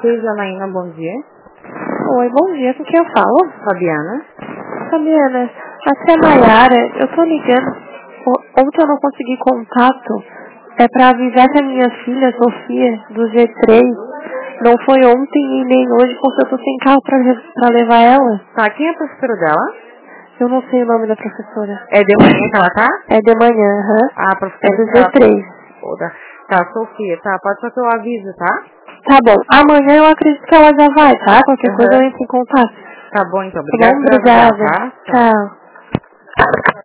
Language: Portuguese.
Matheus, Janaína, bom dia. Oi, bom dia, com quem eu falo? Fabiana. Fabiana, aqui é a Nayara, eu tô ligando, ontem eu não consegui contato, pra avisar que a minha filha, Sofia, do G3, não foi ontem e nem hoje, porque eu tô sem carro pra levar ela. Tá, quem é a professora dela? Eu não sei o nome da professora. É de manhã que ela tá? É de manhã, aham. Ah, a professora É do G3. Tá, Sofia, tá, pode só que eu aviso, tá? Tá bom, amanhã eu acredito que ela já vai, tá? Qualquer coisa eu entro em contato. Tá bom, então, Tá bom, obrigada por avisar, obrigada. tá? Tchau.